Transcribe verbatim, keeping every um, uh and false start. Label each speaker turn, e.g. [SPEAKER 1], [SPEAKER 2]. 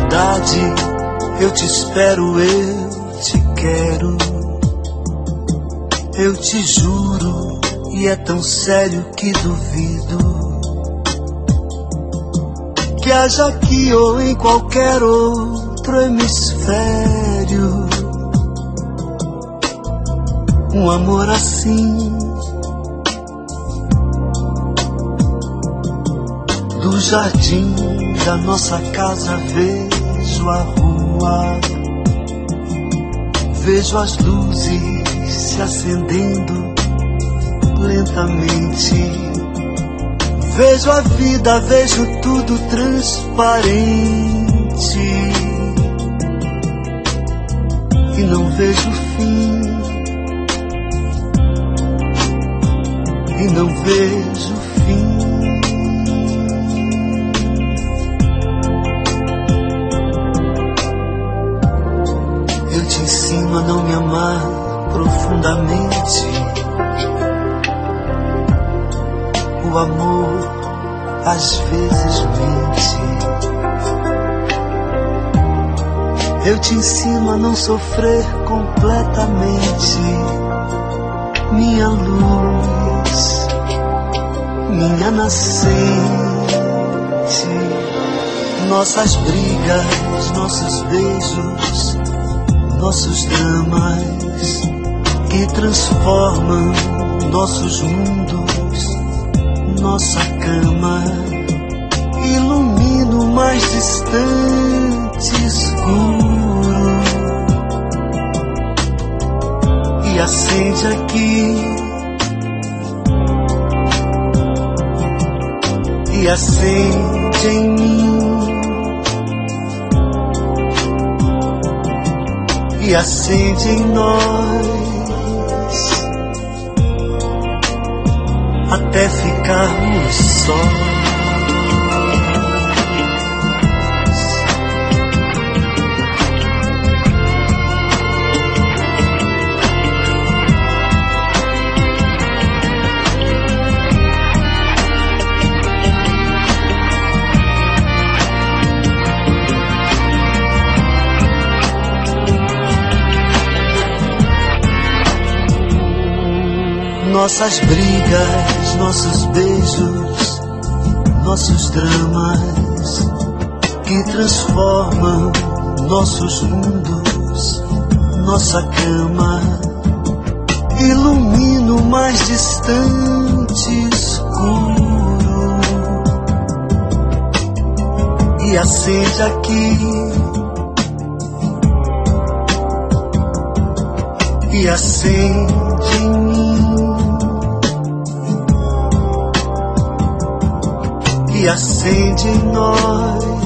[SPEAKER 1] verdade, eu te espero, eu te quero. Eu te juro, e é tão sério que duvido que haja aqui ou em qualquer outro hemisfério um amor assim. Do jardim da nossa casa vejo a rua, vejo as luzes se acendendo lentamente, vejo a vida, vejo tudo transparente e não vejo fim, e não vejo fim. Eu te ensino a não me amar profundamente. O amor às vezes mente. Eu te ensino a não sofrer completamente. Minha luz, minha nascente. Nossas brigas, nossos beijos, nossos dramas que transformam nossos mundos, nossa cama ilumina o mais distante escuro e acende aqui, e acende em mim, e acende em nós, até ficarmos sós. Nossas brigas, nossos beijos, nossos dramas que transformam nossos mundos, nossa cama ilumina o mais distante escuro e acende aqui, e acende em mim, e acende em nós,